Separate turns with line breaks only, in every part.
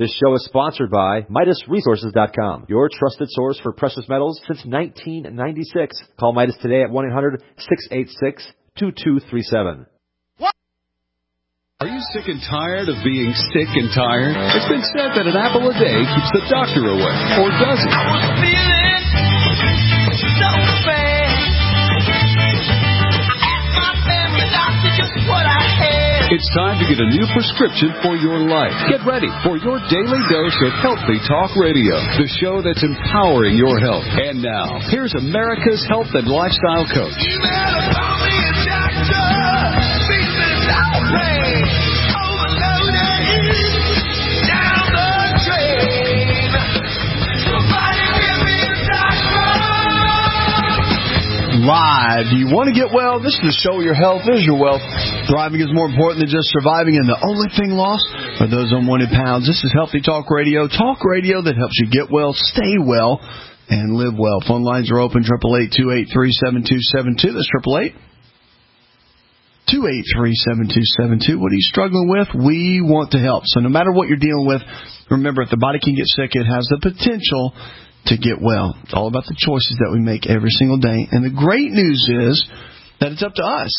This show is sponsored by MidasResources.com, your trusted source for precious metals since 1996. Call Midas today at 1-800-686-2237.
Are you sick and tired of being sick and tired? It's been said that an apple a day keeps the doctor away, or does it?
I was feeling so bad. I asked my family doctor just what I had.
It's time to get a new prescription for your life. Get ready for your daily dose of Healthy Talk Radio, the show that's empowering your health. And now, here's America's health and lifestyle coach.
You better call me a doctor. Business outrage.
Live. Do you want to get well? This is the show where your health is your wealth. Thriving is more important than just surviving, and the only thing lost are those unwanted pounds. This is Healthy Talk Radio that helps you get well, stay well, and live well. Phone lines are open, 888-283-7272. That's 888-283-7272. What are you struggling with? We want to help. So no matter what you're dealing with, remember, if the body can get sick, it has the potential to get well. It's all about the choices that we make every single day. And the great news is that it's up to us.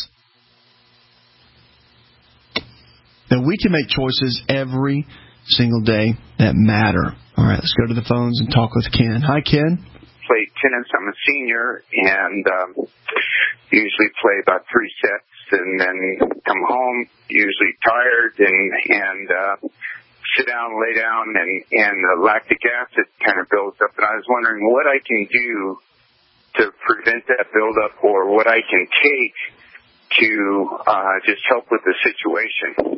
That we can make choices every single day that matter. All right, let's go to the phones and talk with Ken. Hi, Ken.
Play tennis. I'm a senior, and usually play about 3 sets and then come home, usually tired, and sit down, lay down, and the lactic acid kind of builds up. And I was wondering what I can do to prevent that buildup, or what I can take to just help with the situation.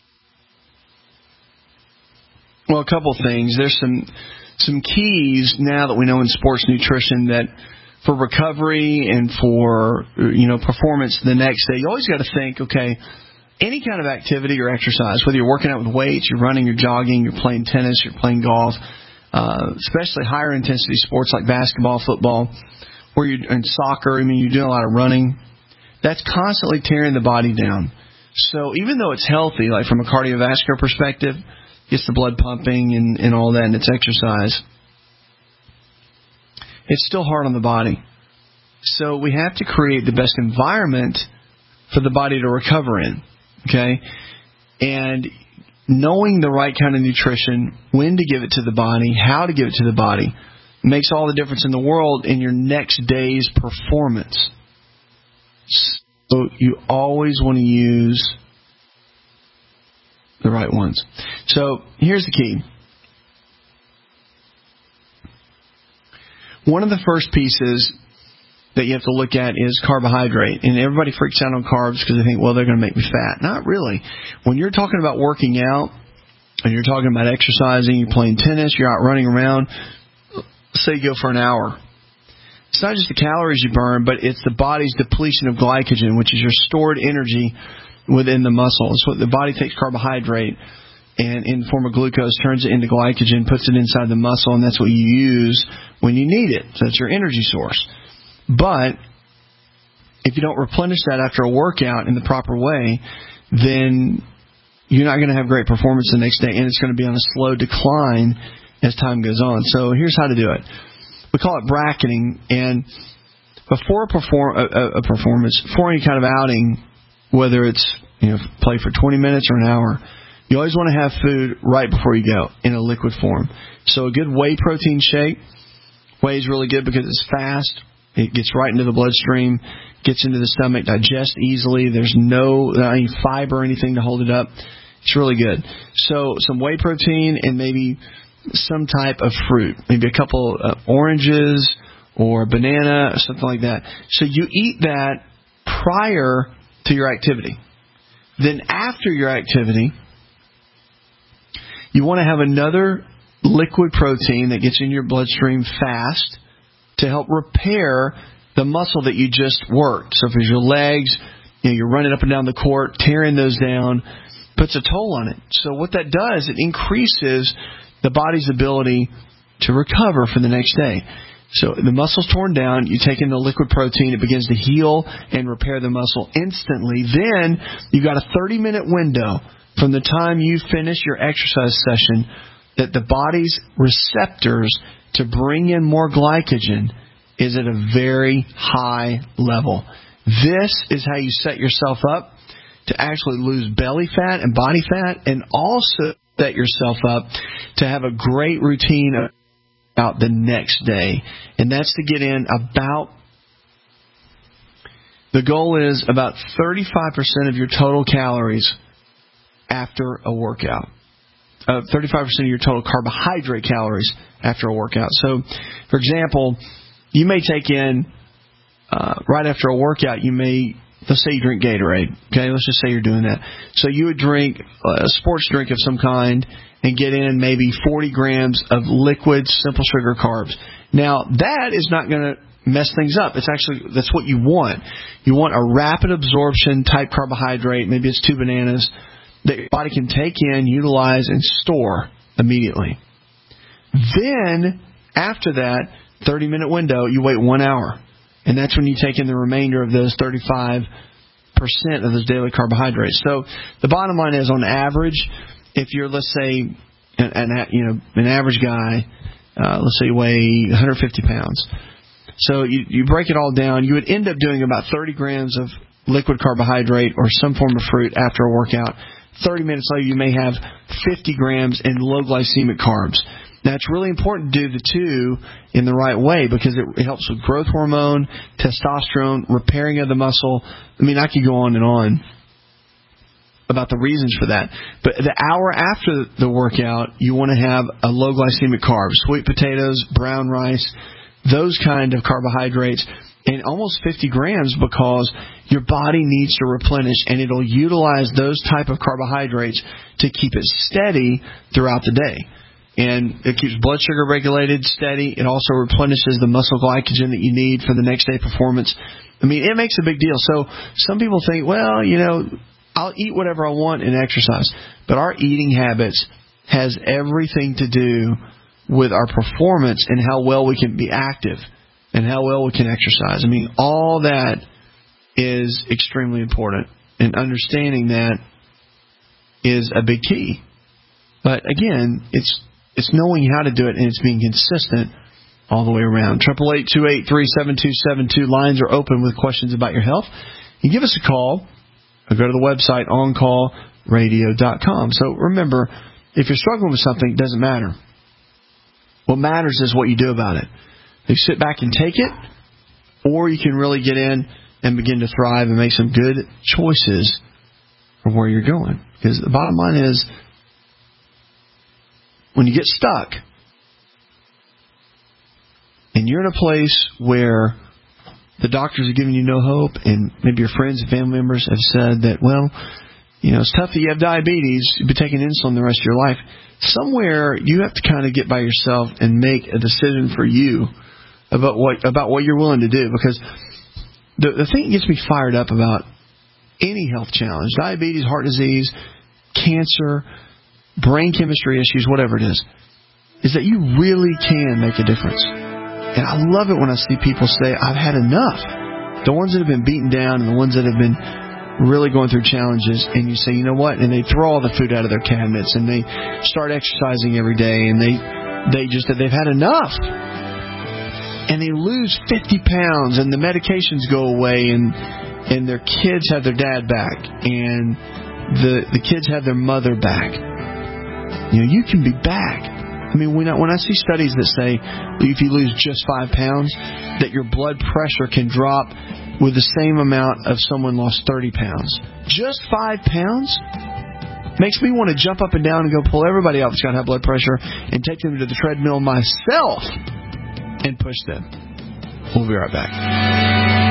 Well, a couple things. There's some keys now that we know in sports nutrition that for recovery and for performance the next day, you always got to think, okay, any kind of activity or exercise, whether you're working out with weights, you're running, you're jogging, you're playing tennis, you're playing golf, especially higher intensity sports like basketball, football, or and soccer, you're doing a lot of running, that's constantly tearing the body down. So even though it's healthy, like from a cardiovascular perspective, gets the blood pumping and all that, and it's exercise, it's still hard on the body. So we have to create the best environment for the body to recover in. Okay, and knowing the right kind of nutrition, when to give it to the body, how to give it to the body, makes all the difference in the world in your next day's performance. So you always want to use the right ones. So here's the key. One of the first pieces that you have to look at is carbohydrate. And everybody freaks out on carbs because they think, well, they're going to make me fat. Not really. When you're talking about working out and you're talking about exercising, you're playing tennis, you're out running around, say you go for an hour. It's not just the calories you burn, but it's the body's depletion of glycogen, which is your stored energy within the muscle. It's what the body takes carbohydrate and in the form of glucose turns it into glycogen, puts it inside the muscle, and that's what you use when you need it. So that's your energy source. But if you don't replenish that after a workout in the proper way, then you're not going to have great performance the next day, and it's going to be on a slow decline as time goes on. So here's how to do it. We call it bracketing, and before a performance, before any kind of outing, whether it's play for 20 minutes or an hour, you always want to have food right before you go in a liquid form. So a good whey protein shake. Whey is really good because it's fast. It gets right into the bloodstream, gets into the stomach, digests easily. There's no any fiber or anything to hold it up. It's really good. So some whey protein and maybe some type of fruit, maybe a couple of oranges or a banana or something like that. So you eat that prior to your activity. Then after your activity, you want to have another liquid protein that gets in your bloodstream fast to help repair the muscle that you just worked. So if it's your legs, you're running up and down the court, tearing those down, puts a toll on it. So what that does, it increases the body's ability to recover for the next day. So the muscle's torn down, you take in the liquid protein, it begins to heal and repair the muscle instantly. Then you've got a 30-minute window from the time you finish your exercise session that the body's receptors to bring in more glycogen is at a very high level. This is how you set yourself up to actually lose belly fat and body fat, and also set yourself up to have a great routine about the next day. And that's to get in the goal is about 35% of your total calories after a workout. 35% of your total carbohydrate calories after a workout. So, for example, you may take in, right after a workout, let's say you drink Gatorade. Okay, let's just say you're doing that. So you would drink a sports drink of some kind and get in maybe 40 grams of liquid simple sugar carbs. Now, that is not going to mess things up. That's what you want. You want a rapid absorption type carbohydrate. Maybe it's 2 bananas that your body can take in, utilize, and store immediately. Then, after that 30-minute window, you wait 1 hour. And that's when you take in the remainder of those 35% of those daily carbohydrates. So the bottom line is, on average, if you're, let's say, an average guy, let's say you weigh 150 pounds. So you break it all down, you would end up doing about 30 grams of liquid carbohydrate or some form of fruit after a workout. 30 minutes later, you may have 50 grams in low glycemic carbs. Now, it's really important to do the two in the right way because it helps with growth hormone, testosterone, repairing of the muscle. I mean, I could go on and on about the reasons for that. But the hour after the workout, you want to have a low glycemic carbs, sweet potatoes, brown rice, those kind of carbohydrates, and almost 50 grams because your body needs to replenish, and it'll utilize those type of carbohydrates to keep it steady throughout the day. And it keeps blood sugar regulated, steady. It also replenishes the muscle glycogen that you need for the next day performance. I mean, it makes a big deal. So some people think, well, I'll eat whatever I want and exercise. But our eating habits has everything to do with our performance and how well we can be active and how well we can exercise. I mean, all that is extremely important. And understanding that is a big key. But again, it's knowing how to do it, and it's being consistent all the way around. 888-283-7272. Lines are open with questions about your health. You give us a call or go to the website oncallradio.com. So remember, if you're struggling with something, it doesn't matter. What matters is what you do about it. You sit back and take it, or you can really get in and begin to thrive and make some good choices for where you're going. Because the bottom line is, when you get stuck and you're in a place where the doctors are giving you no hope, and maybe your friends and family members have said that, well, it's tough that you have diabetes, you'll be taking insulin the rest of your life. Somewhere you have to kind of get by yourself and make a decision for you about what you're willing to do. Because the thing that gets me fired up about any health challenge, diabetes, heart disease, cancer, brain chemistry issues, whatever it is that you really can make a difference. And I love it when I see people say, I've had enough. The ones that have been beaten down and the ones that have been really going through challenges, and you say, you know what, and they throw all the food out of their cabinets and they start exercising every day, and they've had enough. And they lose 50 pounds and the medications go away, and their kids have their dad back, and the kids have their mother back. You can be back. I mean, when I see studies that say if you lose just 5 pounds, that your blood pressure can drop with the same amount of someone lost 30 pounds. Just 5 pounds? Makes me want to jump up and down and go pull everybody out that's got high blood pressure and take them to the treadmill myself and push them. We'll be right back.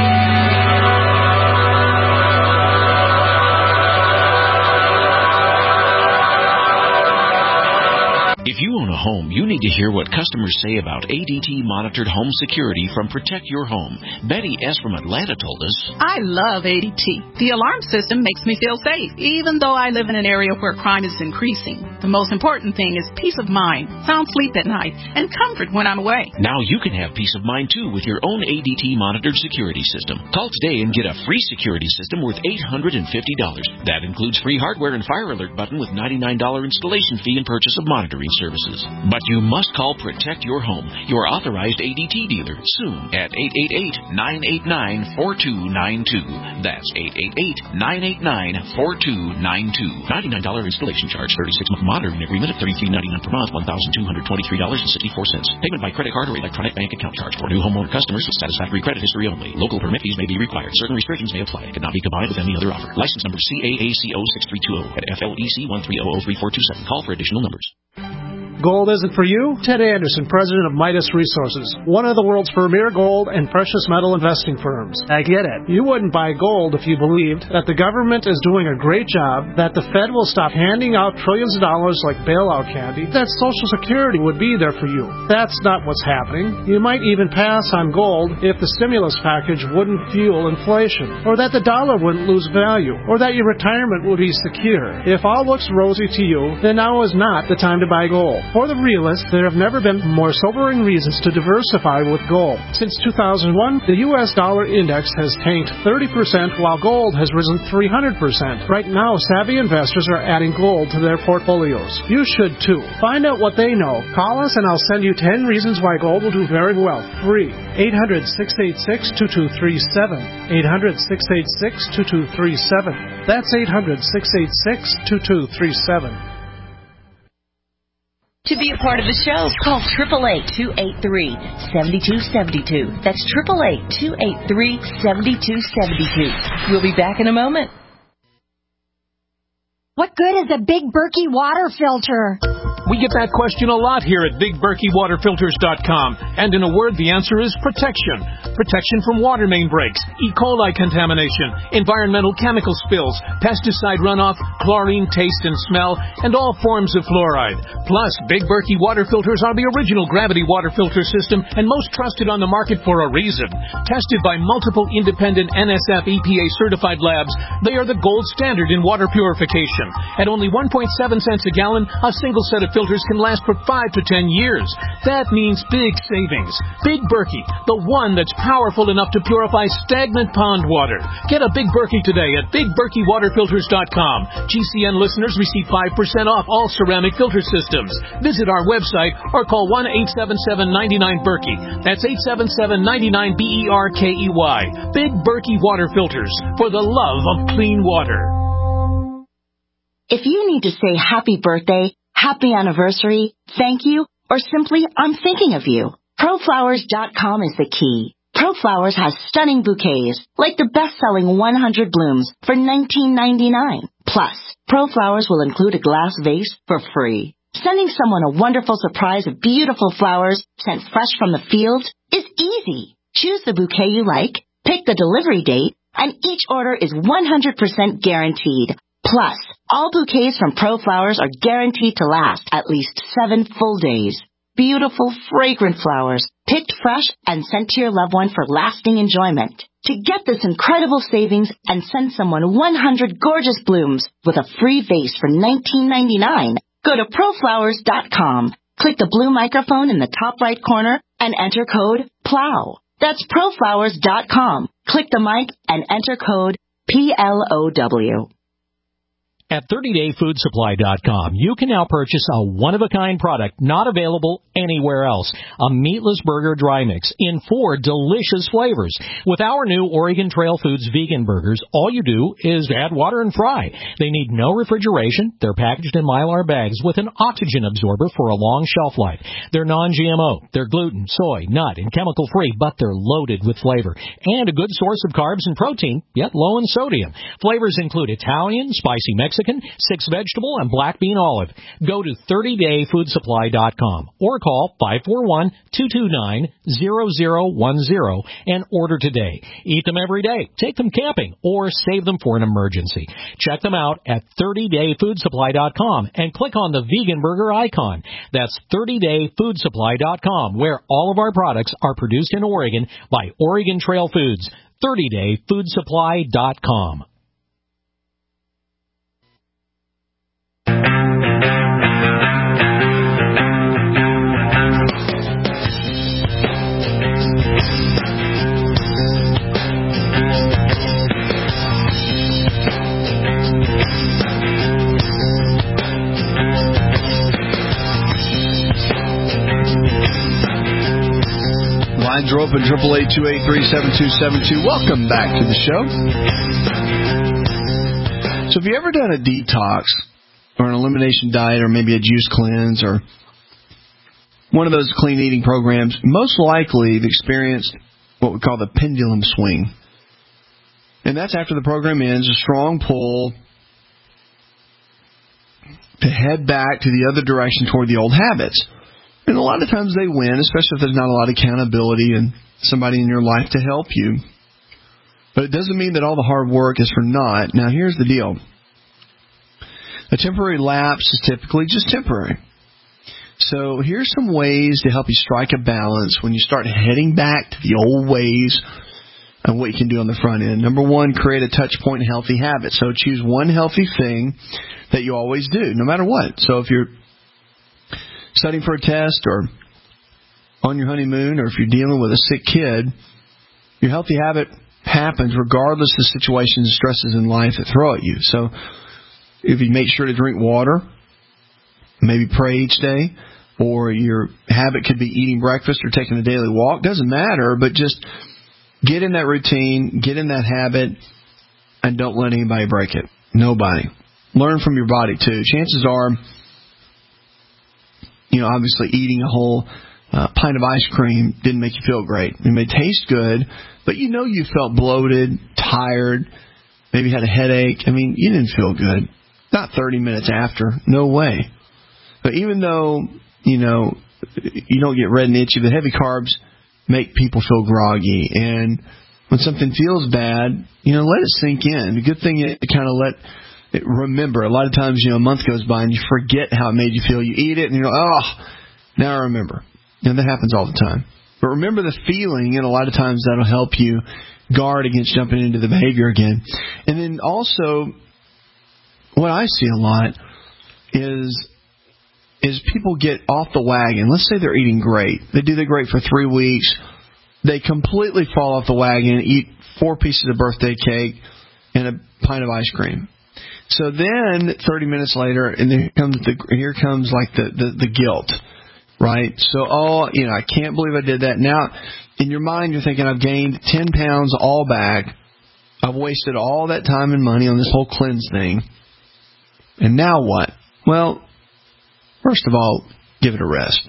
If you own a home, you need to hear what customers say about ADT monitored home security from Protect Your Home. Betty S. from Atlanta told us,
I love ADT. The alarm system makes me feel safe, even though I live in an area where crime is increasing. The most important thing is peace of mind, sound sleep at night, and comfort when I'm away.
Now you can have peace of mind, too, with your own ADT monitored security system. Call today and get a free security system worth $850. That includes free hardware and fire alert button with $99 installation fee and purchase of monitoring services. But you must call Protect Your Home, your authorized ADT dealer, soon at 888-989-4292. That's 888-989-4292. $99 installation charge, 36-month monitoring agreement at $33.99 per month, $1,223.64. Payment by credit card or electronic bank account charge for new homeowner customers with satisfactory credit history only. Local permit fees may be required. Certain restrictions may apply. It cannot be combined with any other offer. License number CAACO6320 at FLEC 1300427. Call for additional numbers.
Gold isn't for you? Ted Anderson, president of Midas Resources, one of the world's premier gold and precious metal investing firms. I get it. You wouldn't buy gold if you believed that the government is doing a great job, that the Fed will stop handing out trillions of dollars like bailout candy, that Social Security would be there for you. That's not what's happening. You might even pass on gold if the stimulus package wouldn't fuel inflation, or that the dollar wouldn't lose value, or that your retirement would be secure. If all looks rosy to you, then now is not the time to buy gold. For the realist, there have never been more sobering reasons to diversify with gold. Since 2001, the U.S. dollar index has tanked 30%, while gold has risen 300%. Right now, savvy investors are adding gold to their portfolios. You should too. Find out what they know. Call us and I'll send you 10 reasons why gold will do very well. Free. 800-686-2237. 800-686-2237. That's 800-686-2237.
To be a part of the show, call 888-283-7272. That's 888-283-7272. We'll be back in a moment.
What good is a Big Berkey water filter?
We get that question a lot here at BigBerkeyWaterFilters.com. And in a word, the answer is protection. Protection from water main breaks, E. coli contamination, environmental chemical spills, pesticide runoff, chlorine taste and smell, and all forms of fluoride. Plus, Big Berkey water filters are the original gravity water filter system and most trusted on the market for a reason. Tested by multiple independent NSF EPA certified labs, they are the gold standard in water purification. At only 1.7 cents a gallon, a single set of filters can last for 5 to 10 years. That means big savings. Big Berkey, the one that's powerful enough to purify stagnant pond water. Get a Big Berkey today at BigBerkeyWaterFilters.com. GCN listeners receive 5% off all ceramic filter systems. Visit our website or call 1-877-99-BERKEY. That's 877-99-BERKEY. Big Berkey Water Filters, for the love of clean water.
If you need to say happy birthday, happy anniversary, thank you, or simply I'm thinking of you, ProFlowers.com is the key. ProFlowers has stunning bouquets, like the best-selling 100 blooms for $19.99. Plus, ProFlowers will include a glass vase for free. Sending someone a wonderful surprise of beautiful flowers sent fresh from the field is easy. Choose the bouquet you like, pick the delivery date, and each order is 100% guaranteed. Plus, all bouquets from ProFlowers are guaranteed to last at least 7 full days. Beautiful, fragrant flowers, picked fresh and sent to your loved one for lasting enjoyment. To get this incredible savings and send someone 100 gorgeous blooms with a free vase for $19.99, go to ProFlowers.com. Click the blue microphone in the top right corner and enter code PLOW. That's ProFlowers.com. Click the mic and enter code PLOW.
At 30dayfoodsupply.com, you can now purchase a one-of-a-kind product not available anywhere else, a meatless burger dry mix in 4 delicious flavors. With our new Oregon Trail Foods vegan burgers, all you do is add water and fry. They need no refrigeration. They're packaged in Mylar bags with an oxygen absorber for a long shelf life. They're non-GMO. They're gluten, soy, nut, and chemical-free, but they're loaded with flavor and a good source of carbs and protein, yet low in sodium. Flavors include Italian, spicy Mexican, 6 vegetable, and black bean olive. Go to 30dayfoodsupply.com or call 541-229-0010 and order today. Eat them every day, take them camping, or save them for an emergency. Check them out at 30dayfoodsupply.com and click on the vegan burger icon. That's 30dayfoodsupply.com, where all of our products are produced in Oregon by Oregon Trail Foods. 30dayfoodsupply.com.
Lines are open, 888-283-7272. Welcome back to the show. So have you ever done a detox or an elimination diet or maybe a juice cleanse or one of those clean eating programs? Most likely you've experienced what we call the pendulum swing. And that's after the program ends, a strong pull to head back to the other direction toward the old habits. And a lot of times they win, especially if there's not a lot of accountability and somebody in your life to help you. But it doesn't mean that all the hard work is for naught. Now, here's the deal. A temporary lapse is typically just temporary. So here's some ways to help you strike a balance when you start heading back to the old ways and what you can do on the front end. Number one, create a touch point healthy habit. So choose one healthy thing that you always do, no matter what. So if you're studying for a test or on your honeymoon or if you're dealing with a sick kid, your healthy habit happens regardless of the situations and stresses in life that throw at you. So if you make sure to drink water, maybe pray each day, or your habit could be eating breakfast or taking a daily walk, doesn't matter, but just get in that routine, get in that habit, and don't let anybody break it. Nobody. Learn from your body, too. Chances are, obviously eating a whole pint of ice cream didn't make you feel great. It may taste good, but you felt bloated, tired, maybe had a headache. You didn't feel good. Not 30 minutes after. No way. But even though, you don't get red and itchy, the heavy carbs make people feel groggy. And when something feels bad, let it sink in. The good thing is to kind of let it remember. A lot of times, a month goes by and you forget how it made you feel. You eat it and you're like, oh, now I remember. And that happens all the time. But remember the feeling, and a lot of times that'll help you guard against jumping into the behavior again. And then also, what I see a lot is people get off the wagon. Let's say they're eating great. They do great for 3 weeks. They completely fall off the wagon, eat 4 pieces of birthday cake and a pint of ice cream. So then 30 minutes later, and here comes the guilt, right? So, I can't believe I did that. Now, in your mind, you're thinking, I've gained 10 pounds all back. I've wasted all that time and money on this whole cleanse thing. And now what? Well, first of all, give it a rest.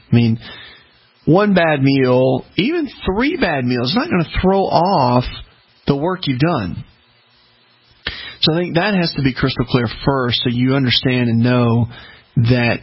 One bad meal, even 3 bad meals, is not going to throw off the work you've done. So I think that has to be crystal clear first, so you understand and know that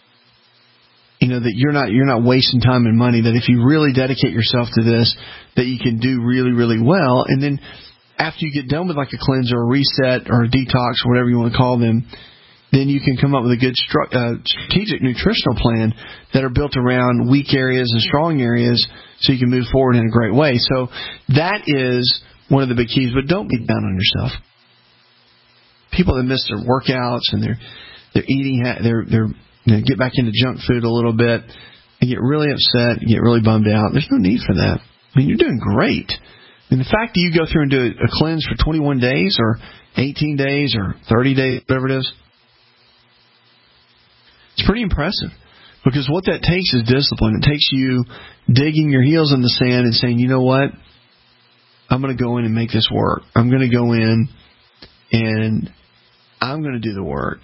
that you're not wasting time and money. That if you really dedicate yourself to this, that you can do really, really well. And then after you get done with like a cleanse or a reset or a detox or whatever you want to call them, then you can come up with a good strategic nutritional plan that are built around weak areas and strong areas so you can move forward in a great way. So that is one of the big keys, but don't be down on yourself. People that miss their workouts and they're eating, they get back into junk food a little bit and get really upset, get really bummed out. There's no need for that. You're doing great. And the fact that you go through and do a cleanse for 21 days or 18 days or 30 days, whatever it is, it's pretty impressive, because what that takes is discipline. It takes you digging your heels in the sand and saying, you know what, I'm going to go in and make this work. I'm going to go in and I'm going to do the work.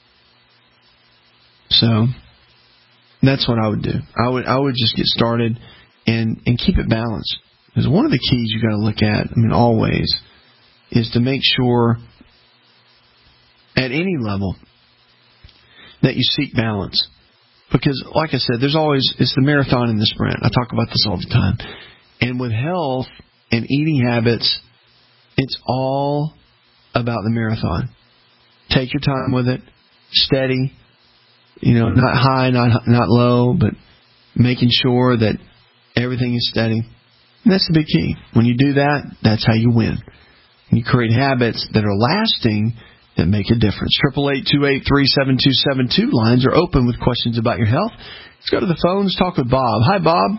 So that's what I would do. I would just get started and keep it balanced. Because one of the keys you got to look at, always, is to make sure at any level that you seek balance. Because, like I said, it's the marathon and the sprint. I talk about this all the time. And with health and eating habits, it's all about the marathon. Take your time with it. Steady. Not high, not low, but making sure that everything is steady. And that's the big key. When you do that, that's how you win. And you create habits that are lasting, that make a difference. 888-283-7272. Lines are open with questions about your health. Let's go to the phones, talk with Bob. Hi, Bob.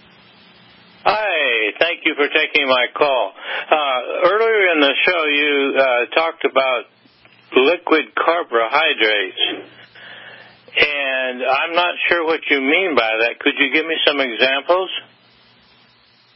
Hi, thank you for taking my call. Earlier in the show, you talked about liquid carbohydrates, and I'm not sure what you mean by that. Could you give me some examples?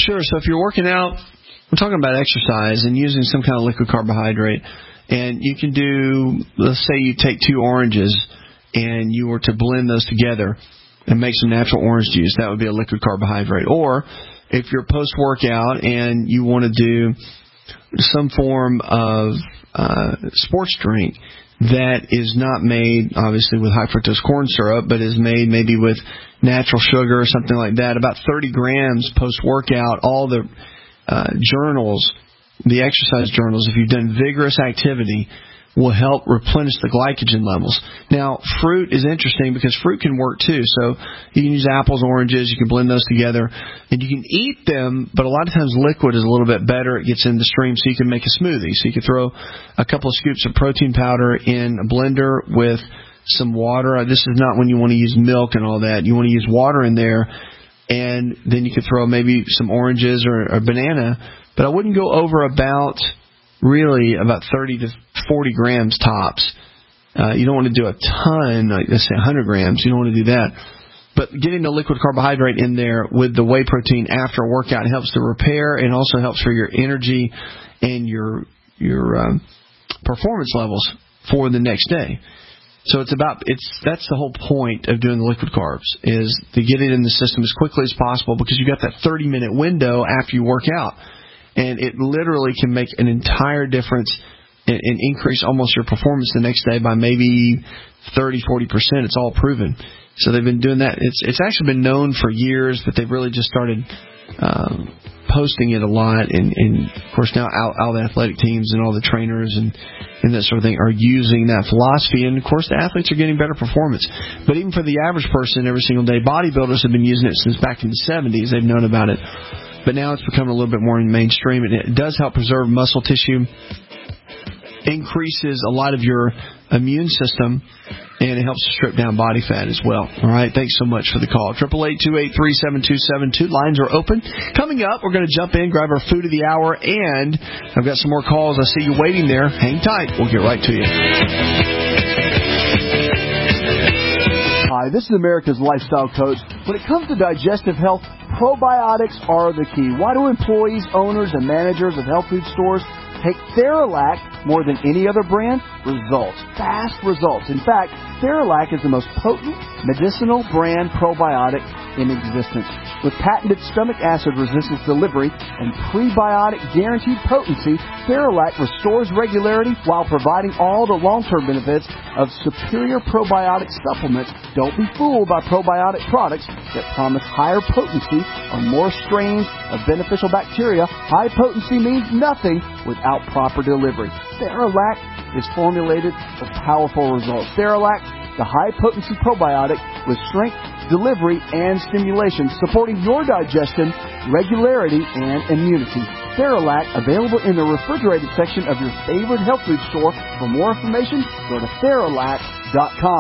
Sure. So if you're working out, we're talking about exercise and using some kind of liquid carbohydrate. And you can do, let's say you take 2 oranges and you were to blend those together and make some natural orange juice. That would be a liquid carbohydrate. Or if you're post-workout and you want to do some form of sports drink that is not made, obviously, with high fructose corn syrup, but is made maybe with natural sugar or something like that, about 30 grams post-workout, all the journals, the exercise journals, if you've done vigorous activity, will help replenish the glycogen levels. Now, fruit is interesting because fruit can work too. So you can use apples, oranges, you can blend those together, and you can eat them, but a lot of times liquid is a little bit better. It gets in the stream, so you can make a smoothie. So you can throw a couple of scoops of protein powder in a blender with some water. This is not when you want to use milk and all that. You want to use water in there, and then you can throw maybe some oranges or a banana, but I wouldn't go over about 30 to 40 grams tops. You don't want to do a ton, like let's say 100 grams. You don't want to do that. But getting the liquid carbohydrate in there with the whey protein after a workout helps to repair and also helps for your energy and your performance levels for the next day. So that's the whole point of doing the liquid carbs, is to get it in the system as quickly as possible, because you got that 30-minute window after you work out. And it literally can make an entire difference and increase almost your performance the next day by maybe 30, 40%. It's all proven. So they've been doing that. It's actually been known for years, but they've really just started posting it a lot. And of course, now all the athletic teams and all the trainers and that sort of thing are using that philosophy. And, of course, the athletes are getting better performance. But even for the average person every single day, bodybuilders have been using it since back in the 70s. They've known about it. But now it's become a little bit more mainstream. It does help preserve muscle tissue, increases a lot of your immune system, and it helps to strip down body fat as well. All right, thanks so much for the call. 888-283-7272. Lines are open. Coming up, we're going to jump in, grab our food of the hour, and I've got some more calls. I see you waiting there. Hang tight. We'll get right to you.
Hi, this is America's Lifestyle Coach. When it comes to digestive health, probiotics are the key. Why do employees, owners, and managers of health food stores take Theralac more than any other brand? Results. Fast results. In fact, Theralac is the most potent medicinal brand probiotic in existence. With patented stomach acid resistance delivery and prebiotic guaranteed potency, Theralac restores regularity while providing all the long-term benefits of superior probiotic supplements. Don't be fooled by probiotic products that promise higher potency or more strains of beneficial bacteria. High potency means nothing without proper delivery. Theralac is formulated for powerful results. Theralac, the high-potency probiotic with strength, delivery, and stimulation, supporting your digestion, regularity, and immunity. Theralac, available in the refrigerated section of your favorite health food store. For more information, go to Theralac.com.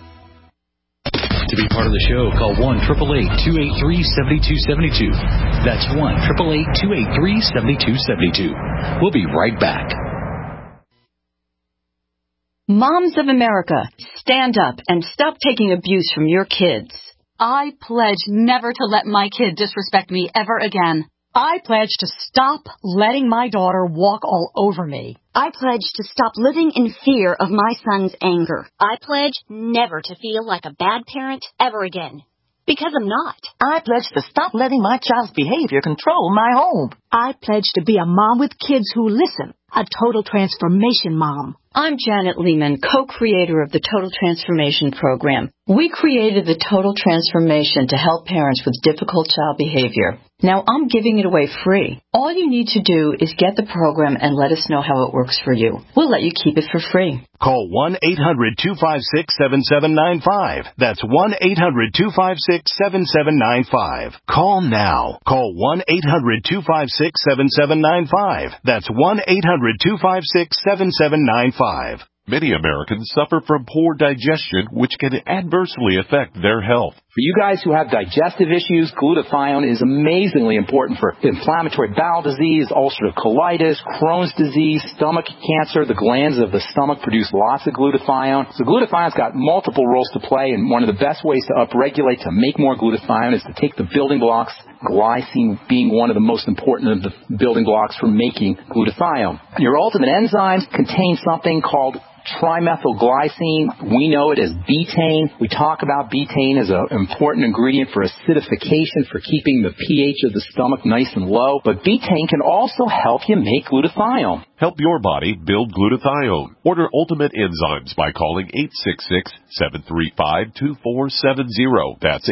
To be part of the show, call 1-888-283-7272. That's 1-888-283-7272. We'll be right back.
Moms of America, stand up and stop taking abuse from your kids.
I pledge never to let my kid disrespect me ever again. I pledge to stop letting my daughter walk all over me.
I pledge to stop living in fear of my son's anger.
I pledge never to feel like a bad parent ever again. Because I'm not.
I pledge to stop letting my child's behavior control my home.
I pledge to be a mom with kids who listen. A total transformation mom.
I'm Janet Lehman, co-creator of the Total Transformation Program. We created the Total Transformation to help parents with difficult child behavior. Now I'm giving it away free. All you need to do is get the program and let us know how it works for you. We'll let you keep it for free.
Call 1-800-256-7795. That's 1-800-256-7795. Call now. Call 1-800-256-7795. That's 1-800-256-7795.
Many Americans suffer from poor digestion, which can adversely affect their health. For you guys who have digestive issues, glutathione is amazingly important for inflammatory bowel disease, ulcerative colitis, Crohn's disease, stomach cancer. The glands of the stomach produce lots of glutathione. So glutathione's got multiple roles to play, and one of the best ways to upregulate to make more glutathione is to take the building blocks, glycine being one of the most important of the building blocks for making glutathione. Your ultimate enzymes contain something called trimethylglycine. We know it as betaine. We talk about betaine as an important ingredient for acidification, for keeping the pH of the stomach nice and low. But betaine can also help you make glutathione.
Help your body build glutathione. Order Ultimate Enzymes by calling 866-735-2470. That's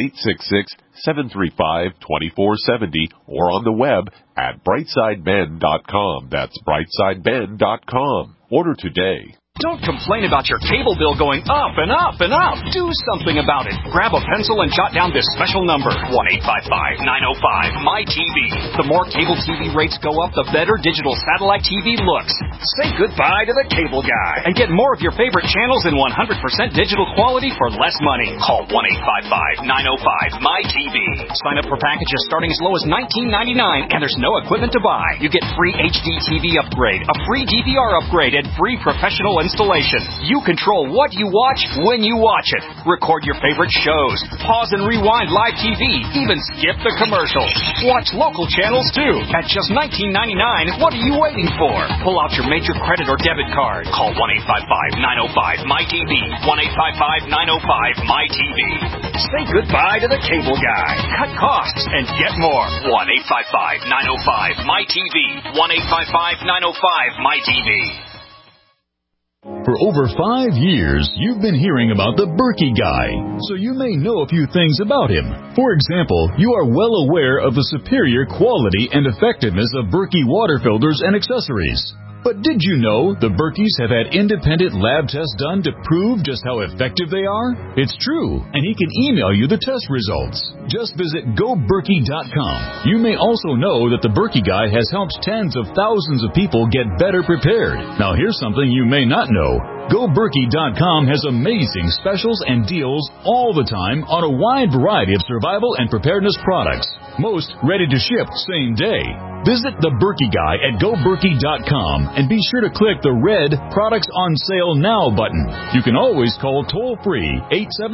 866-735-2470 or on the web at brightsideben.com. That's brightsideben.com. Order today.
Don't complain about your cable bill going up and up and up. Do something about it. Grab a pencil and jot down this special number, 1-855-905-MY-TV. The more cable TV rates go up, the better digital satellite TV looks. Say goodbye to the cable guy and get more of your favorite channels in 100% digital quality for less money. Call 1-855-905-MY-TV. Sign up for packages starting as low as $19.99, and there's no equipment to buy. You get free HD TV upgrade, a free DVR upgrade, and free professional installation. You control what you watch when you watch it. Record your favorite shows. Pause and rewind live TV. Even skip the commercials. Watch local channels too. At just $19.99, what are you waiting for? Pull out your major credit or debit card. Call 1-855-905-MY-TV. 1-855-905-MY-TV. Say goodbye to the cable guy. Cut costs and get more. 1-855-905-MY-TV. 1-855-905-MY-TV.
For over 5 years, you've been hearing about the Berkey Guy, so you may know a few things about him. For example, you are well aware of the superior quality and effectiveness of Berkey water filters and accessories. But did you know the Berkeys have had independent lab tests done to prove just how effective they are? It's true, and he can email you the test results. Just visit GoBerkey.com. You may also know that the Berkey Guy has helped tens of thousands of people get better prepared. Now here's something you may not know. GoBerkey.com has amazing specials and deals all the time on a wide variety of survival and preparedness products. Most ready to ship same day. Visit the Berkey Guy at GoBerkey.com and be sure to click the red Products on Sale Now button. You can always call toll-free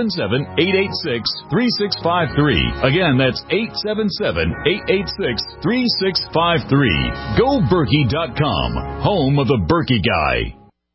877-886-3653. Again, that's 877-886-3653. GoBerkey.com, home of the Berkey Guy.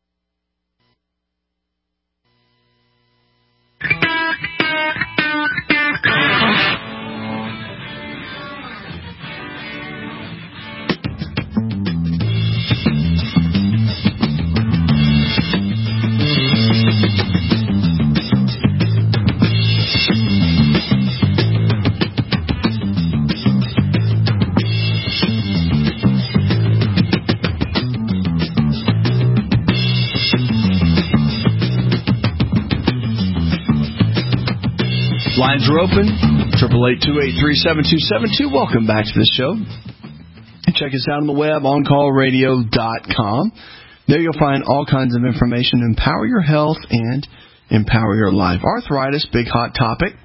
Lines are open. 888-283-7272. Welcome back to the show. Check us out on the web, OnCallRadio.com. There you'll find all kinds of information to empower your health and empower your life. Arthritis, big hot topic.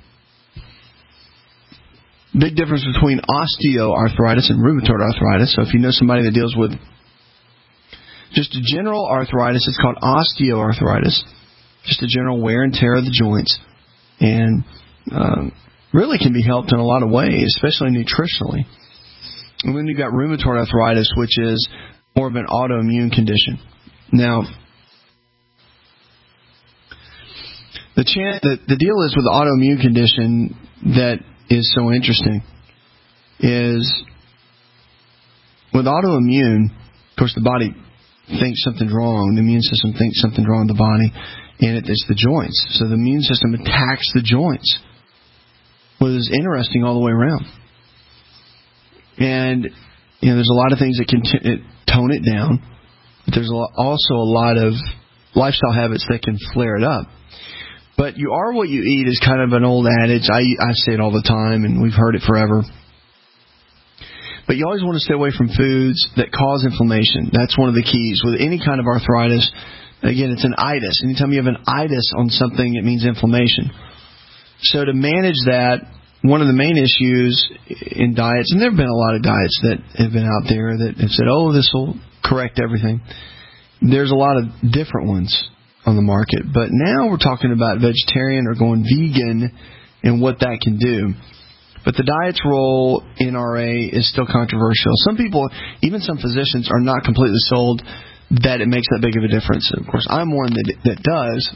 Big difference between osteoarthritis and rheumatoid arthritis. So if you know somebody that deals with just a general arthritis, it's called osteoarthritis. Just a general wear and tear of the joints. And really can be helped in a lot of ways, especially nutritionally. And then you've got rheumatoid arthritis, which is more of an autoimmune condition. Now, the deal is with the autoimmune condition that is so interesting is with autoimmune, of course, the body thinks something's wrong. The immune system thinks something's wrong with the body, and it's the joints. So the immune system attacks the joints. Well, it's interesting all the way around. And, there's a lot of things that can tone it down. But there's also a lot of lifestyle habits that can flare it up. But you are what you eat is kind of an old adage. I say it all the time, and we've heard it forever. But you always want to stay away from foods that cause inflammation. That's one of the keys. With any kind of arthritis, again, it's an itis. Anytime you have an itis on something, it means inflammation. So to manage that, one of the main issues in diets, and there have been a lot of diets that have been out there that have said, oh, this will correct everything. There's a lot of different ones on the market. But now we're talking about vegetarian or going vegan and what that can do. But the diet's role in RA is still controversial. Some people, even some physicians, are not completely sold that it makes that big of a difference. Of course, I'm one that does.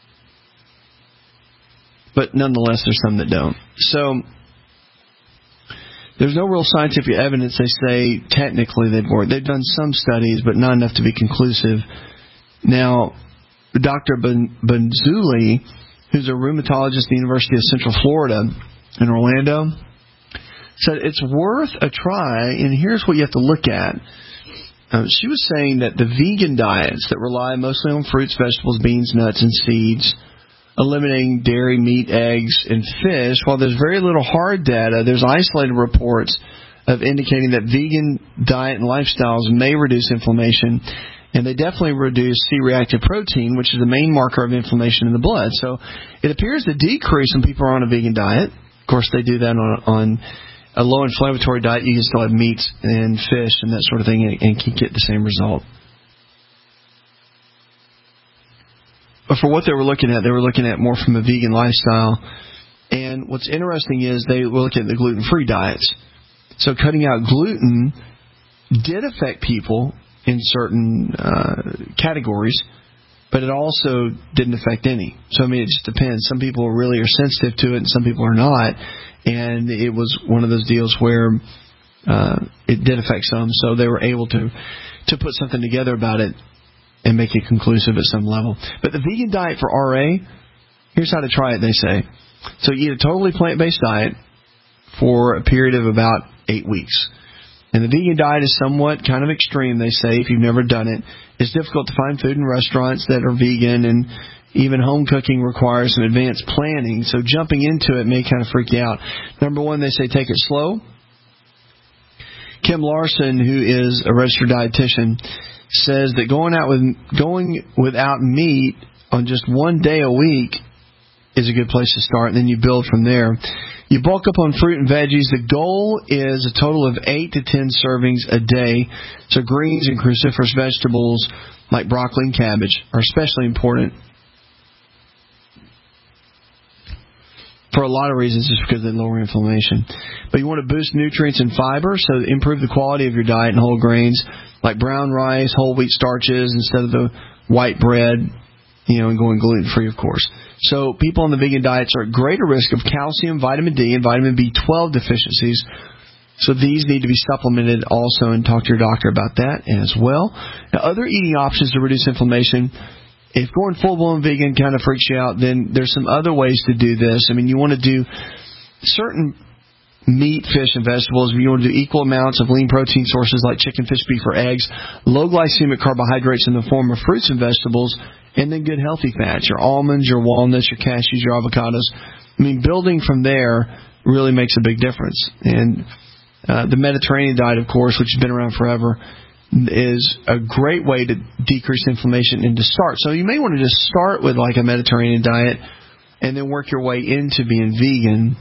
But nonetheless, there's some that don't. So there's no real scientific evidence, they say, technically they'd work. They've done some studies, but not enough to be conclusive. Now, Dr. Benzuli, who's a rheumatologist at the University of Central Florida in Orlando, said it's worth a try, and here's what you have to look at. She was saying that the vegan diets that rely mostly on fruits, vegetables, beans, nuts, and seeds, eliminating dairy, meat, eggs, and fish, while there's very little hard data, there's isolated reports of indicating that vegan diet and lifestyles may reduce inflammation, and they definitely reduce C-reactive protein, which is the main marker of inflammation in the blood. So it appears to decrease when people are on a vegan diet. Of course, they do that on a low-inflammatory diet. You can still have meats and fish and that sort of thing and can get the same result. But for what they were looking at more from a vegan lifestyle. And what's interesting is they were looking at the gluten-free diets. So cutting out gluten did affect people in certain categories, but it also didn't affect any. So, I mean, it just depends. Some people really are sensitive to it, and some people are not. And it was one of those deals where it did affect some, so they were able to put something together about it and make it conclusive at some level. But the vegan diet for RA, here's how to try it, they say. So you eat a totally plant-based diet for a period of about 8 weeks. And the vegan diet is somewhat kind of extreme, they say, if you've never done it. It's difficult to find food in restaurants that are vegan, and even home cooking requires some advanced planning, so jumping into it may kind of freak you out. Number one, they say take it slow. Kim Larson, who is a registered dietitian, says that going without meat on just one day a week is a good place to start, and then you build from there. You bulk up on fruit and veggies. The goal is a total of 8 to 10 servings a day. So greens and cruciferous vegetables like broccoli and cabbage are especially important for a lot of reasons, just because they lower inflammation. But you want to boost nutrients and fiber, so improve the quality of your diet and whole grains like brown rice, whole wheat starches instead of the white bread, and going gluten-free, of course. So people on the vegan diets are at greater risk of calcium, vitamin D, and vitamin B12 deficiencies. So these need to be supplemented also, and talk to your doctor about that as well. Now, other eating options to reduce inflammation. If going full-blown vegan kind of freaks you out, then there's some other ways to do this. I mean, you want to do certain meat, fish, and vegetables. You want to do equal amounts of lean protein sources like chicken, fish, beef, or eggs, low glycemic carbohydrates in the form of fruits and vegetables, and then good healthy fats, your almonds, your walnuts, your cashews, your avocados. I mean, building from there really makes a big difference. And the Mediterranean diet, of course, which has been around forever, is a great way to decrease inflammation and to start. So you may want to just start with like a Mediterranean diet and then work your way into being vegan.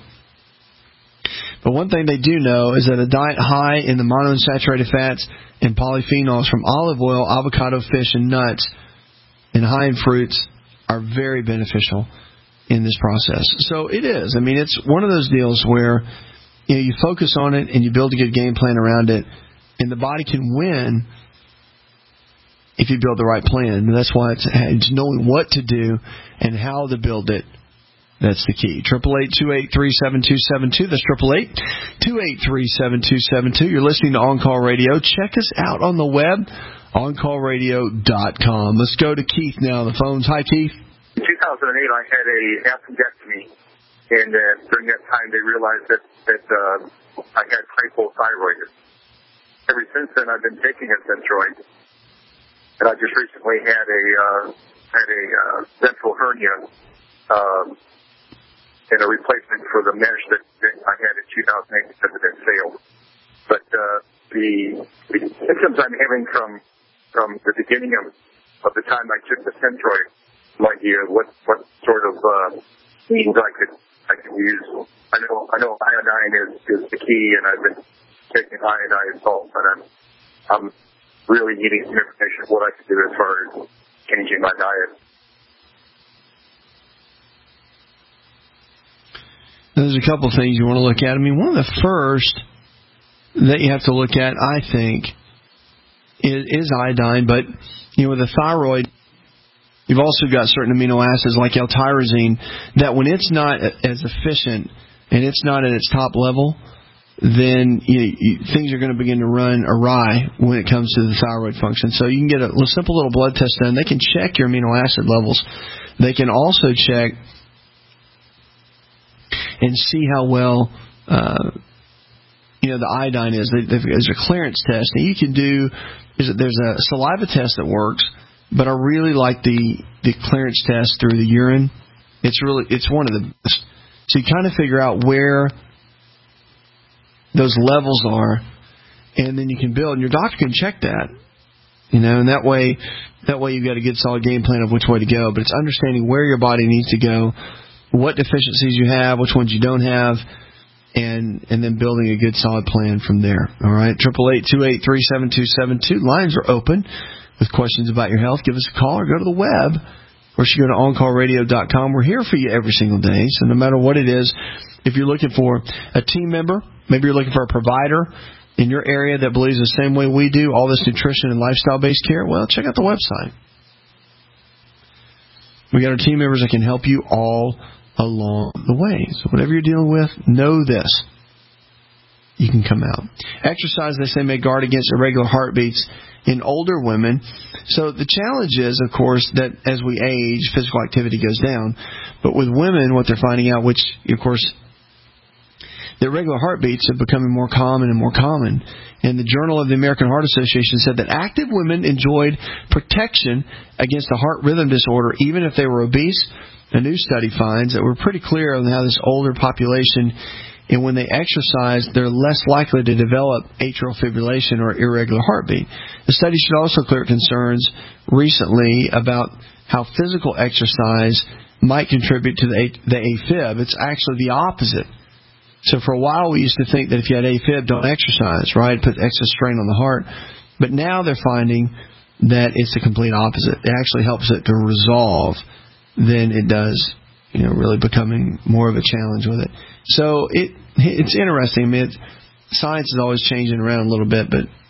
But one thing they do know is that a diet high in the monounsaturated fats and polyphenols from olive oil, avocado, fish, and nuts, and high in fruits are very beneficial in this process. So it is. I mean, it's one of those deals where you focus on it and you build a good game plan around it, and the body can win if you build the right plan. And that's why it's knowing what to do and how to build it. That's the key. 888-283-7272. That's 888-283-7272. You're listening to On Call Radio. Check us out on the web, OnCallRadio.com. Let's go to Keith now on the phones. Hi, Keith.
In 2008, I had a appendectomy, and during that time, they realized that I had hypothyroidism. Ever since then, I've been taking a Synthroid, and I just recently had a ventral hernia. And a replacement for the mesh that I had in 2008 because of that failed. But the symptoms I'm having from the beginning of the time I took the Synthroid, what sort of things I I can use. I know iodine is the key, and I've been taking iodine salt, but I'm really needing some information of what I can do as far as changing my diet.
There's a couple things you want to look at. I mean, one of the first that you have to look at, I think, is iodine. But, with the thyroid, you've also got certain amino acids like L-tyrosine that when it's not as efficient and it's not at its top level, then things are going to begin to run awry when it comes to the thyroid function. So you can get a simple little blood test done. They can check your amino acid levels. They can also check and see how well the iodine is. There's a clearance test that you can do. There's a saliva test that works, but I really like the clearance test through the urine. It's one of the best. So you kind of figure out where those levels are, and then you can build. And your doctor can check that, and that way you've got a good solid game plan of which way to go. But it's understanding where your body needs to go, what deficiencies you have, which ones you don't have, and then building a good solid plan from there. All right, 888-283-7272. Lines are open with questions about your health. Give us a call or go to the web. Or you go to OnCallRadio.com. We're here for you every single day. So no matter what it is, if you're looking for a team member, maybe you're looking for a provider in your area that believes the same way we do, all this nutrition and lifestyle-based care, well, check out the website. We got our team members that can help you all along the way. So whatever you're dealing with, know this. You can come out. Exercise, they say, may guard against irregular heartbeats in older women. So the challenge is, of course, that as we age, physical activity goes down. But with women, what they're finding out, which, of course, the irregular heartbeats are becoming more common and more common. And the Journal of the American Heart Association said that active women enjoyed protection against a heart rhythm disorder, even if they were obese. A new study finds that we're pretty clear on how this older population, and when they exercise, they're less likely to develop atrial fibrillation or irregular heartbeat. The study should also clear concerns recently about how physical exercise might contribute to the AFib. It's actually the opposite. So for a while we used to think that if you had AFib, don't exercise, right? Put excess strain on the heart. But now they're finding that it's the complete opposite. It actually helps it to resolve than it does, really becoming more of a challenge with it. So it's interesting. I mean, science is always changing around a little bit,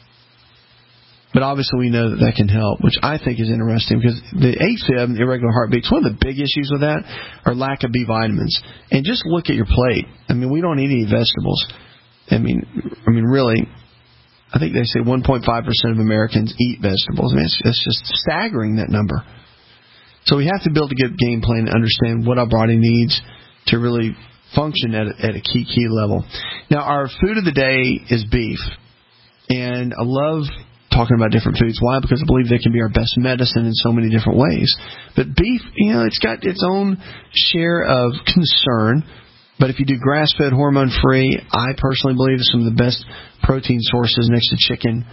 but obviously we know that can help, which I think is interesting because the AFib, the irregular heartbeats, one of the big issues with that are lack of B vitamins. And just look at your plate. I mean, we don't eat any vegetables. I mean, really, I think they say 1.5% of Americans eat vegetables. I mean, it's just staggering, that number. So we have to build a good game plan and understand what our body needs to really function at a key level. Now, our food of the day is beef. And I love talking about different foods. Why? Because I believe they can be our best medicine in so many different ways. But beef, it's got its own share of concern. But if you do grass-fed, hormone-free, I personally believe it's some of the best protein sources next to chicken.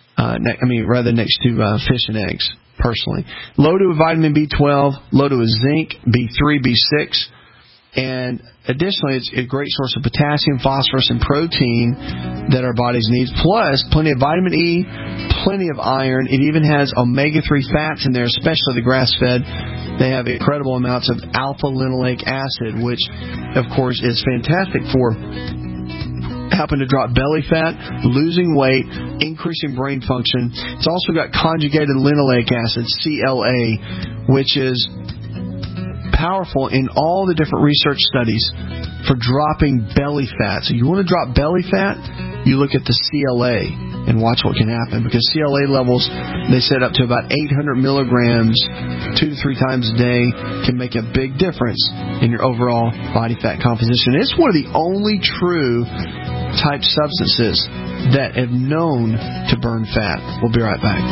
Next to fish and eggs, personally. Loaded with vitamin B12, loaded with zinc, B3, B6, and additionally, it's a great source of potassium, phosphorus, and protein that our bodies need, plus plenty of vitamin E, plenty of iron. It even has omega-3 fats in there, especially the grass-fed. They have incredible amounts of alpha-linoleic acid, which, of course, is fantastic for helping to drop belly fat, losing weight, increasing brain function. It's also got conjugated linoleic acid, CLA, which is powerful in all the different research studies for dropping belly fat. So you want to drop belly fat, you look at the CLA and watch what can happen, because CLA levels, they set up to about 800 milligrams 2 to 3 times a day, can make a big difference in your overall body fat composition. It's one of the only true type substances that have known to burn fat. We'll be right back.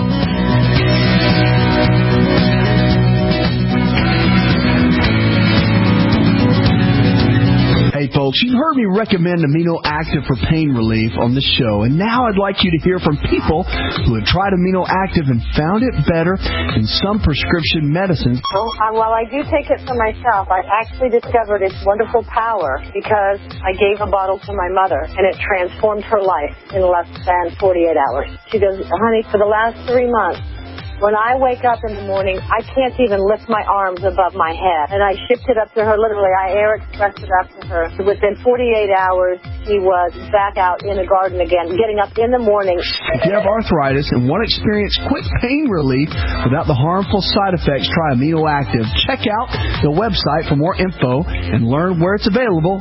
Hey,
Hey, folks, you've heard me recommend Amino Active for pain relief on this show, and now I'd like you to hear from people who have tried Amino Active and found it better than some prescription medicines.
Well, I do take it for myself. I actually discovered its wonderful power because I gave a bottle to my mother, and it transformed her life in less than 48 hours. She goes, honey, for the last 3 months, when I wake up in the morning, I can't even lift my arms above my head. And I shipped it up to her, literally. I air expressed it up to her. So within 48 hours, she was back out in the garden again, getting up in the morning.
If you have arthritis and want to experience quick pain relief without the harmful side effects, try Amino Active. Check out the website for more info and learn where it's available,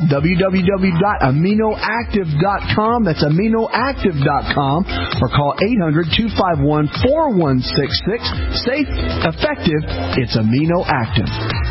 www.aminoactive.com. That's aminoactive.com, or call 800-251-4166. Safe, effective, it's Amino Active.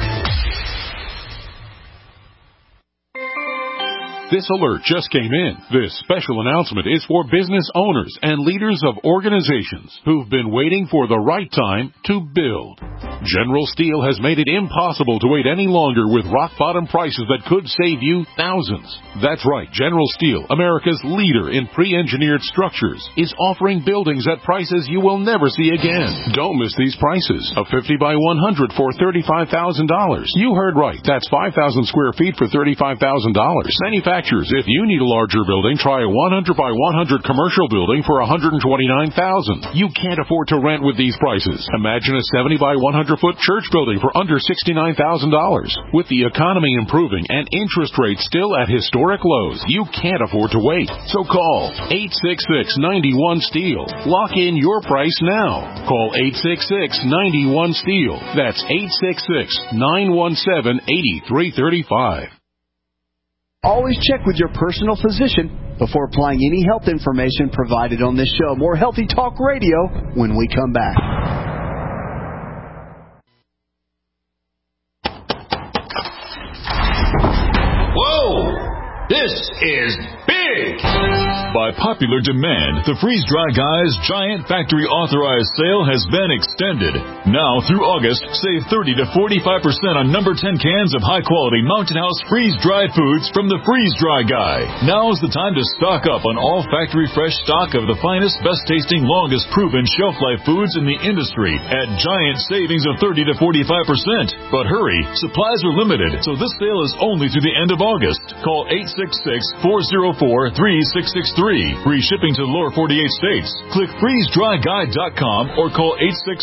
This alert just came in. This special announcement is for business owners and leaders of organizations who've been waiting for the right time to build. General Steel has made it impossible to wait any longer with rock-bottom prices that could save you thousands. That's right, General Steel, America's leader in pre-engineered structures, is offering buildings at prices you will never see again. Don't miss these prices. A 50 by 100 for $35,000. You heard right. That's 5,000 square feet for $35,000. Manufacturers, if you need a larger building, try a 100 by 100 commercial building for $129,000. You can't afford to rent with these prices. Imagine a 70 by 100-foot church building for under $69,000. With the economy improving and interest rates still at historic lows, you can't afford to wait. So call 866-91-STEEL. Lock in your price now. Call 866-91-STEEL. That's 866-917-8335.
Always check with your personal physician before applying any health information provided on this show. More Healthy Talk Radio when we come back.
Whoa! This is big! By popular demand, the Freeze Dry Guys Giant Factory Authorized Sale has been extended. Now through August, save 30 to 45% on number 10 cans of high-quality Mountain House freeze-dried foods from the Freeze Dry Guy. Now's the time to stock up on all factory fresh stock of the finest, best-tasting, longest-proven shelf-life foods in the industry at giant savings of 30 to 45%. But hurry, supplies are limited, so this sale is only through the end of August. Call 866-404-3663. Free shipping to the lower 48 states. Click freezedryguide.com or call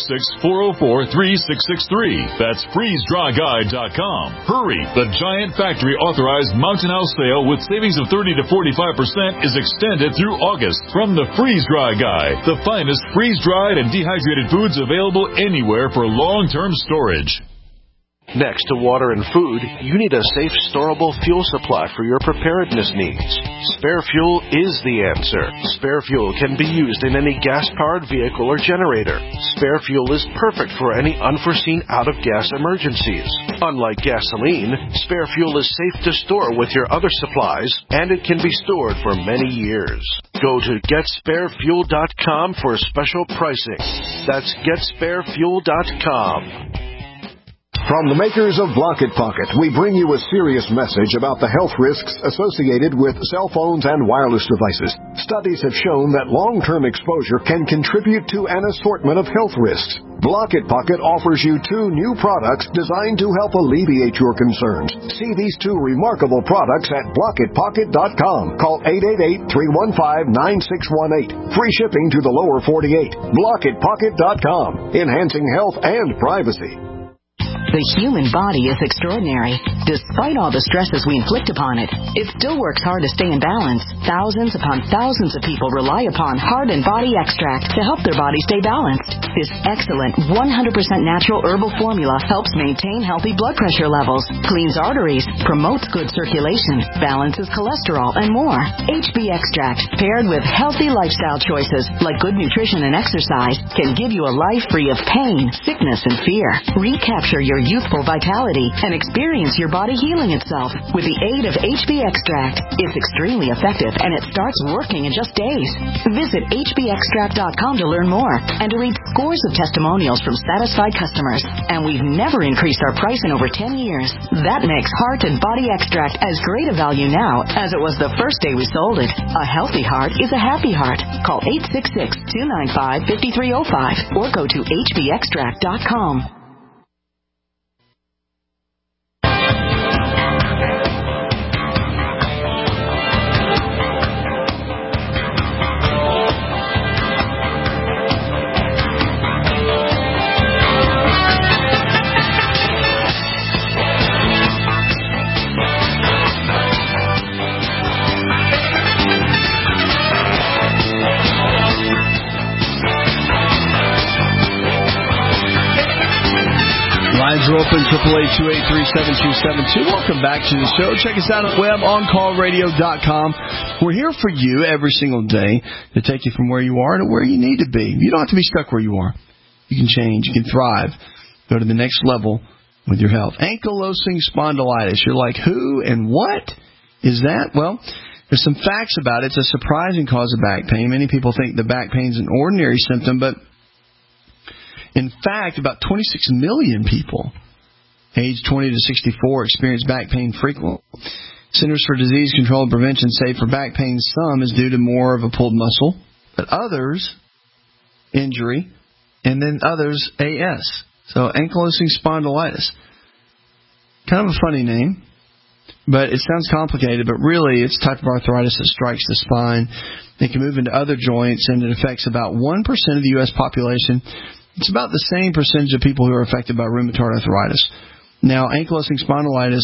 866-404-3663. That's freezedryguide.com. Hurry! The Giant Factory Authorized Mountain House Sale with savings of 30 to 45% is extended through August from the Freeze Dry Guy. The finest freeze-dried and dehydrated foods available anywhere for long-term storage.
Next to water and food, you need a safe, storable fuel supply for your preparedness needs. Spare Fuel is the answer. Spare Fuel can be used in any gas-powered vehicle or generator. Spare Fuel is perfect for any unforeseen out-of-gas emergencies. Unlike gasoline, Spare Fuel is safe to store with your other supplies, and it can be stored for many years. Go to GetSpareFuel.com for special pricing. That's GetSpareFuel.com.
From the makers of Block-It Pocket, we bring you a serious message about the health risks associated with cell phones and wireless devices. Studies have shown that long-term exposure can contribute to an assortment of health risks. Block-It Pocket offers you 2 new products designed to help alleviate your concerns. See these 2 remarkable products at BlockItPocket.com. Call 888-315-9618. Free shipping to the lower 48. BlockItPocket.com. Enhancing health and privacy.
The human body is extraordinary. Despite all the stresses we inflict upon it, it still works hard to stay in balance. Thousands upon thousands of people rely upon Heart and Body Extract to help their body stay balanced. This excellent 100% natural herbal formula helps maintain healthy blood pressure levels, cleans arteries, promotes good circulation, balances cholesterol, and more. HB Extract, paired with healthy lifestyle choices like good nutrition and exercise, can give you a life free of pain, sickness, and fear. Recapture your
your youthful vitality and experience your body healing itself with the aid of HB Extract. It's extremely effective, and it starts working in just days. Visit hbextract.com to learn more and to read scores of testimonials from satisfied customers. And we've never increased our price in over 10 years. That makes Heart and Body Extract as great a value now as it was the first day we sold it. A healthy heart is a happy heart. Call 866-295-5305 or go to hbextract.com.
Lines are open, 888-283-7272. Welcome back to the show. Check us out at the web, oncallradio.com. We're here for you every single day to take you from where you are to where you need to be. You don't have to be stuck where you are. You can change. You can thrive. Go to the next level with your health. Ankylosing spondylitis. You're like, who and what is that? Well, there's some facts about it. It's a surprising cause of back pain. Many people think the back pain is an ordinary symptom, but in fact, about 26 million people aged 20 to 64 experience back pain frequently. Centers for Disease Control and Prevention say for back pain, some is due to more of a pulled muscle, but others, injury, and then others, AS. So ankylosing spondylitis. Kind of a funny name, but it sounds complicated, but really it's a type of arthritis that strikes the spine. It can move into other joints, and it affects about 1% of the U.S. population. It's about the same percentage of people who are affected by rheumatoid arthritis. Now, ankylosing spondylitis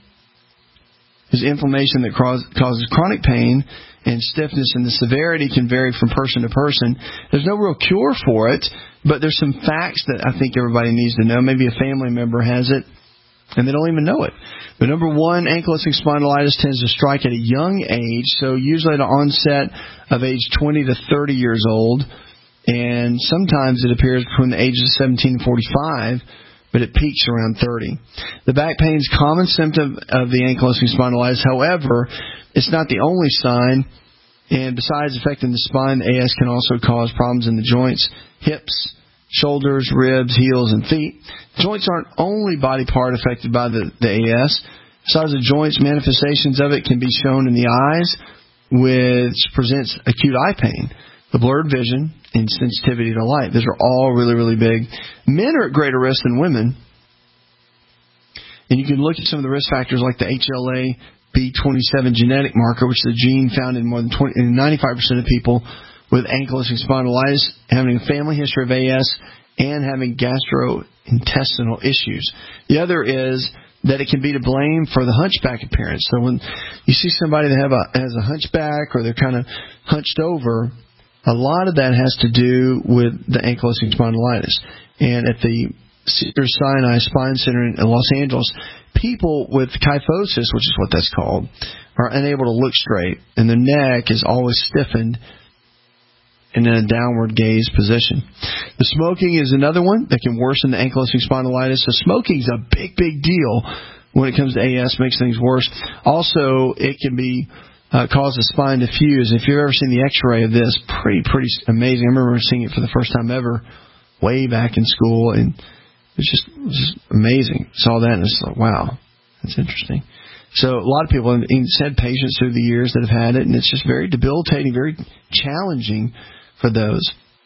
is inflammation that causes chronic pain and stiffness, and the severity can vary from person to person. There's no real cure for it, but there's some facts that I think everybody needs to know. Maybe a family member has it, and they don't even know it. But number one, ankylosing spondylitis tends to strike at a young age, so usually at an onset of age 20 to 30 years old. And sometimes it appears between the ages of 17 and 45, but it peaks around 30. The back pain is a common symptom of the ankylosing spondylitis. However, it's not the only sign. And besides affecting the spine, the AS can also cause problems in the joints, hips, shoulders, ribs, heels, and feet. Joints aren't only body part affected by the AS. Besides the joints, manifestations of it can be shown in the eyes, which presents acute eye pain, the blurred vision, and sensitivity to light. Those are all really, really big. Men are at greater risk than women. And you can look at some of the risk factors like the HLA-B27 genetic marker, which is a gene found in more than 95% of people with ankylosing spondylitis, having a family history of AS, and having gastrointestinal issues. The other is that it can be to blame for the hunchback appearance. So when you see somebody that has a hunchback or they're kind of hunched over, a lot of that has to do with the ankylosing spondylitis. And at the Cedars-Sinai Spine Center in Los Angeles, people with kyphosis, which is what that's called, are unable to look straight, and the neck is always stiffened and in a downward gaze position. The smoking is another one that can worsen the ankylosing spondylitis. So smoking is a big, big deal when it comes to AS, makes things worse. Also, it can be cause the spine to fuse. If you've ever seen the X-ray of this, pretty amazing. I remember seeing it for the first time ever, way back in school, and it's just amazing. Saw that and it's like, wow, that's interesting. So a lot of people have had patients through the years that have had it, and it's just very debilitating, very challenging for those.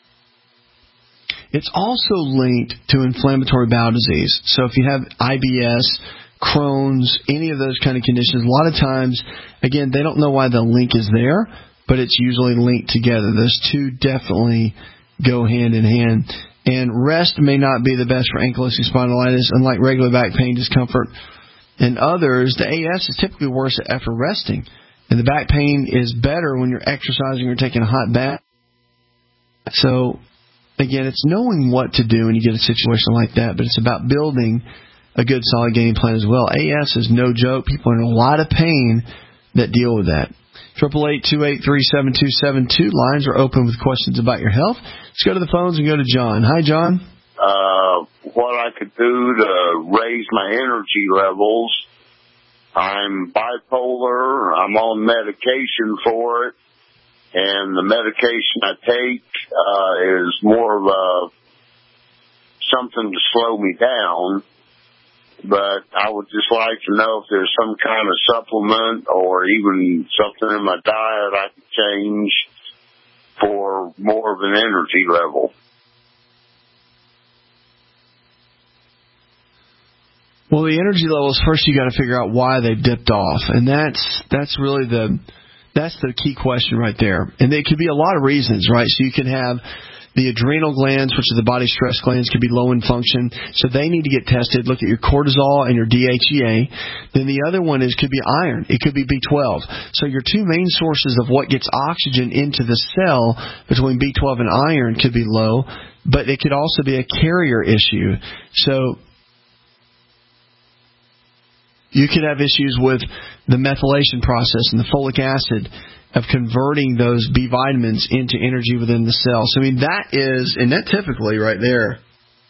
It's also linked to inflammatory bowel disease. So if you have IBS, Crohn's, any of those kind of conditions, a lot of times, again, they don't know why the link is there, but it's usually linked together. Those two definitely go hand in hand. And rest may not be the best for ankylosing spondylitis. Unlike regular back pain, discomfort, and others, the AS is typically worse after resting. And the back pain is better when you're exercising or taking a hot bath. So, again, it's knowing what to do when you get a situation like that, but it's about building a good, solid game plan as well. AS is no joke. People are in a lot of pain that deal with that. 888-283-7272. Lines are open with questions about your health. Let's go to the phones and go to John. Hi, John.
what I could do to raise my energy levels. I'm bipolar. I'm on medication for it. And the medication I take is more of something to slow me down. But I would just like to know if there's some kind of supplement or even something in my diet I could change for more of an energy level.
Well, the energy levels, first you got to figure out why they've dipped off. And that's really that's the key question right there. And it could be a lot of reasons, right? So you can have the adrenal glands, which are the body stress glands, could be low in function. So they need to get tested. Look at your cortisol and your DHEA. Then the other one could be iron. It could be B12. So your two main sources of what gets oxygen into the cell between B12 and iron could be low, but it could also be a carrier issue. So you could have issues with the methylation process and the folic acid of converting those B vitamins into energy within the cell. So, I mean, that typically right there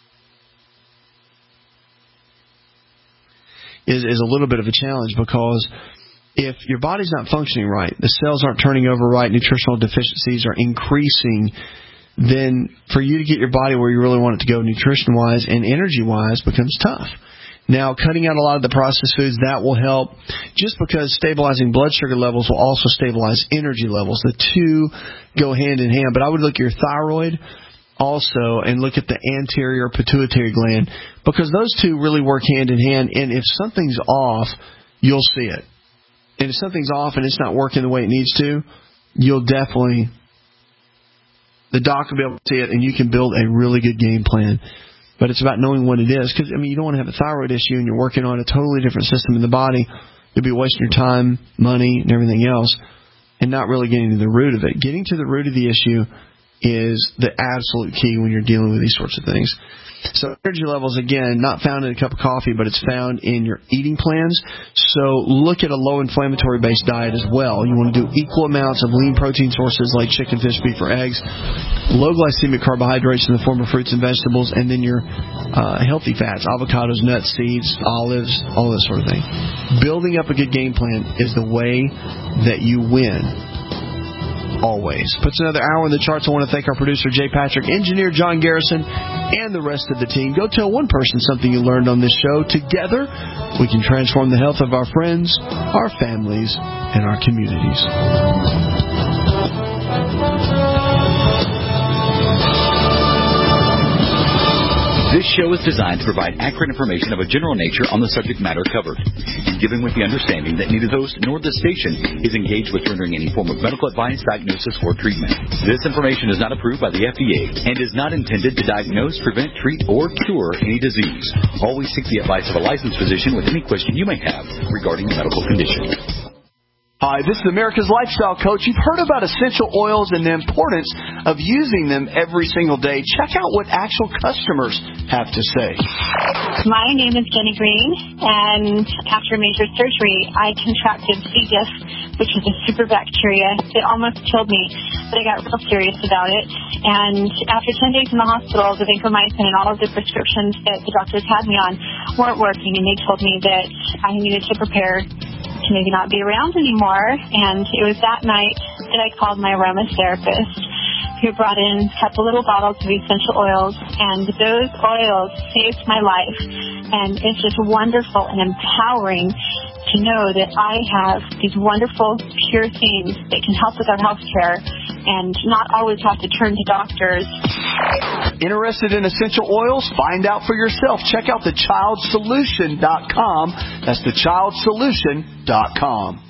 is a little bit of a challenge, because if your body's not functioning right, the cells aren't turning over right, nutritional deficiencies are increasing, then for you to get your body where you really want it to go nutrition-wise and energy-wise becomes tough. Now, cutting out a lot of the processed foods, that will help, just because stabilizing blood sugar levels will also stabilize energy levels. The two go hand in hand. But I would look at your thyroid also and look at the anterior pituitary gland, because those two really work hand in hand. And if something's off, you'll see it. And if something's off and it's not working the way it needs to, you'll definitely, the doc will be able to see it, and you can build a really good game plan. But it's about knowing what it is. Because, I mean, you don't want to have a thyroid issue and you're working on a totally different system in the body. You'll be wasting your time, money, and everything else, and not really getting to the root of it. Getting to the root of the issue is the absolute key when you're dealing with these sorts of things. So energy levels, again, not found in a cup of coffee, but it's found in your eating plans. So look at a low-inflammatory based diet as well. You want to do equal amounts of lean protein sources like chicken, fish, beef, or eggs, low glycemic carbohydrates in the form of fruits and vegetables, and then your healthy fats, avocados, nuts, seeds, olives, all that sort of thing. Building up a good game plan is the way that you win. Always. Puts another hour in the charts. I want to thank our producer, Jay Patrick, engineer John Garrison, and the rest of the team. Go tell one person something you learned on this show. Together, we can transform the health of our friends, our families, and our communities.
This show is designed to provide accurate information of a general nature on the subject matter covered, and given with the understanding that neither the host nor the station is engaged with rendering any form of medical advice, diagnosis, or treatment. This information is not approved by the FDA and is not intended to diagnose, prevent, treat, or cure any disease. Always seek the advice of a licensed physician with any question you may have regarding a medical condition.
Hi, this is America's Lifestyle Coach. You've heard about essential oils and the importance of using them every single day. Check out what actual customers have to say.
My name is Jenny Green, and after major surgery, I contracted C. diff, which is a super bacteria. It almost killed me, but I got real serious about it. And after 10 days in the hospital, the vancomycin and all of the prescriptions that the doctors had me on weren't working, and they told me that I needed to prepare to maybe not be around anymore. And it was that night that I called my aromatherapist, who brought in a couple little bottles of essential oils, and those oils saved my life. And it's just wonderful and empowering to know that I have these wonderful, pure things that can help with our health care and not always have to turn to doctors.
Interested in essential oils? Find out for yourself. Check out thechildsolution.com. That's thechildsolution.com.